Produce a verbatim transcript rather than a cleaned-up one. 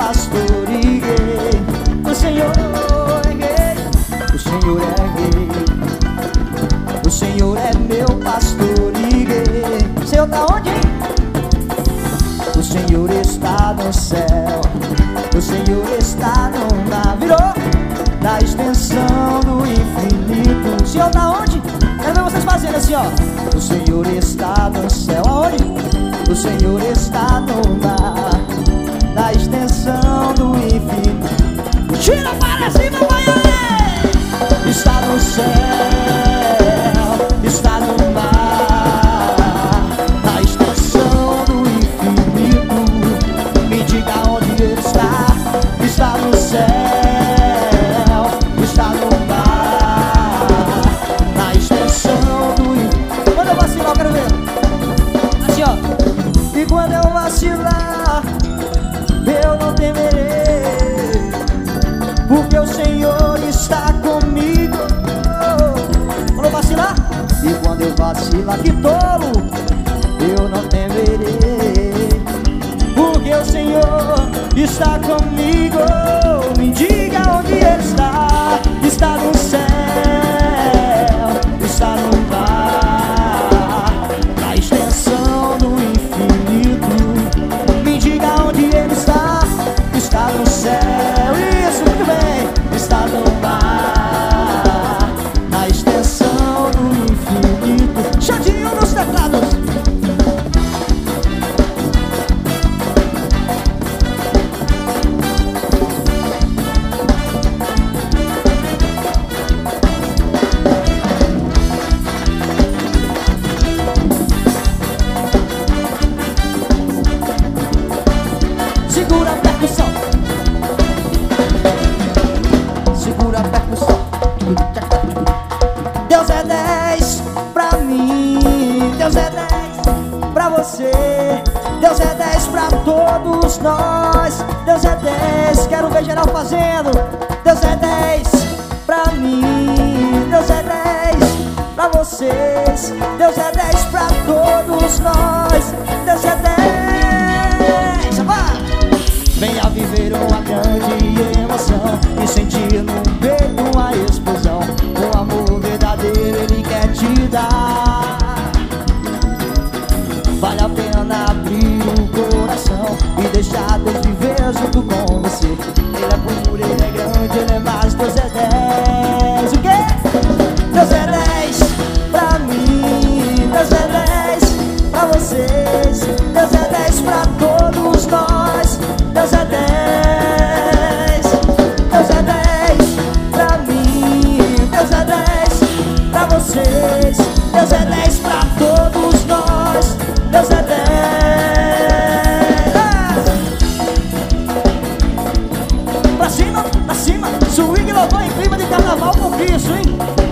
pastor e rei. O Senhor é rei, o Senhor é rei. O Senhor é meu pastor e rei. O Senhor tá onde, hein? O Senhor está no céu, o Senhor está no na virou da extensão do infinito. O Senhor tá onde? Quero ver vocês fazendo assim, ó. O Senhor está no céu, aonde? O Senhor está no mar, da extensão do infinito. Tira para cima, vai aí! Está no céu, está no mar, da extensão do infinito. Me diga onde ele está. Está no céu, está no mar, da extensão do infinito. Quando eu vacilar, eu quero ver. Assim, ó. E quando eu vacilar, eu não temerei, porque o Senhor está comigo. Quando eu vacilar, e quando eu vacilar, que tolo, eu não temerei, porque o Senhor está comigo. Me diga onde ele está. Está no céu, está no mar, na extensão do infinito. Me diga onde ele está. Está no céu, isso, muito bem. Está no mar, na extensão do infinito. Xandinho nos teclados. Segura a percussão, segura a percussão. Deus é dez pra mim, Deus é dez pra você, Deus é dez pra todos nós. Deus é dez, quero ver geral fazendo. Deus é dez pra mim, Deus é dez pra vocês, Deus é dez pra todos nós. Deus é dez. Vai! Venha viver uma grande emoção e sentir no peito uma explosão. O amor verdadeiro ele quer te dar. Vale a pena abrir o coração e deixar Deus viver junto com você. Ele é puro, ele é grande, ele é mais. Deus é dez. O quê? Deus é dez pra mim, Deus é dez pra vocês, Deus é dez pra todos nós. Deus é dez, Deus é dez pra mim, Deus é dez pra vocês, Deus é dez pra todos nós. Deus é dez. Ah! Pra cima, pra cima, swing louvor em clima de carnaval com Cristo, hein?